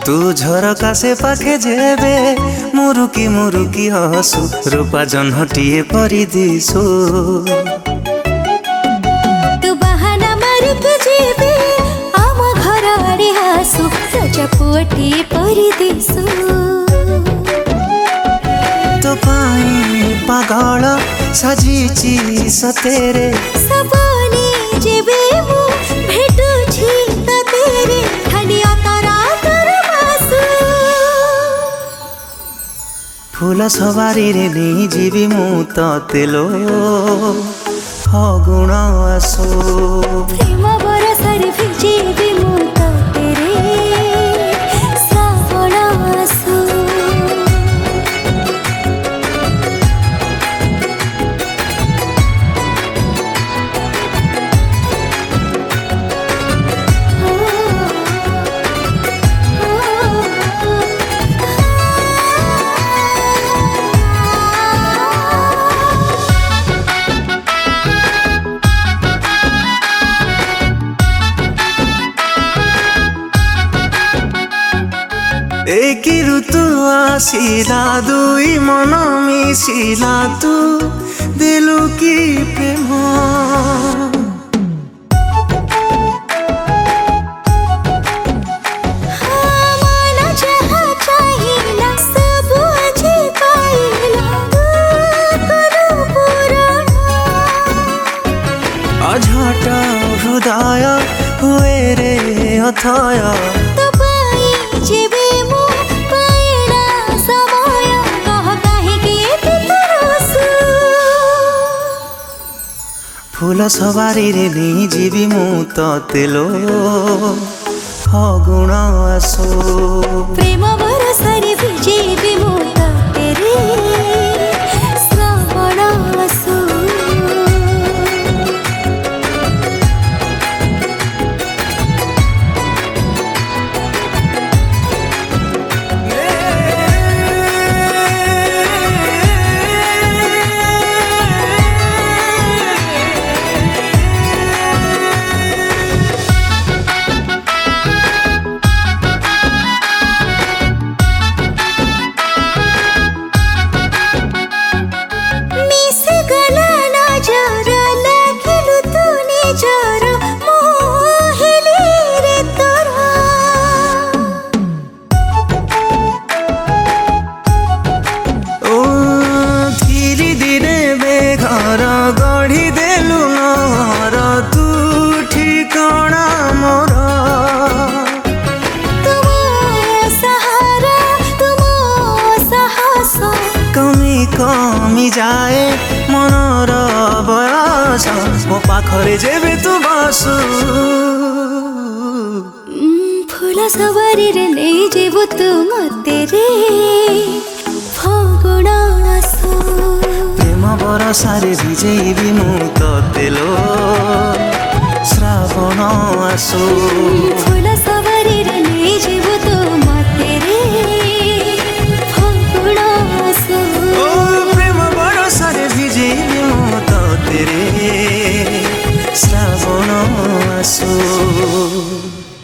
तू झरका से पाखे जेबे मुरुकी हसु रूपा जन्हटिए परी दिसु। तू बहाना मारिके जेबे आम घर आड़े आसु रजा पुअटिए परी दिसु। तो पाई पागल सजीची सतेरे सबनी जेबे मु भेटुछि त तेरे खाली अतरा तर मासु। फूल सवारी रे नहीं जीवी मु तेलो फगुण आसो। प्रेम बरसरे भिजेबी मु तेरे श्रावण आसु। एक ऋतु आसिला दुई मन मिसिला तू दिलु की प्रेम। अझट हृदय हुए रे अथय फूल सवारी रे नहीं जीवी मु तेलो फगुण आसो। प्रेम बरसरे भिजेबी मु तेरे श्रावण आसु। गढ़ी देलु नर तू ठिकाना मोर। तुम सहारा तुम साहस कमी कमी जाए मनर बयस मो पाखरे जेबे तू बसु। फूल सवारी रे नहीं जेबु तू मते रे फगुण आसु। प्रेम बरसारे भिजेबी मु तेलो श्रावण आसो। फूल सवारी रे नहीं जेबु तू मते रे फगुण आसु। प्रेम बरसारे भिजेबी मु तेरे श्रावण आसो।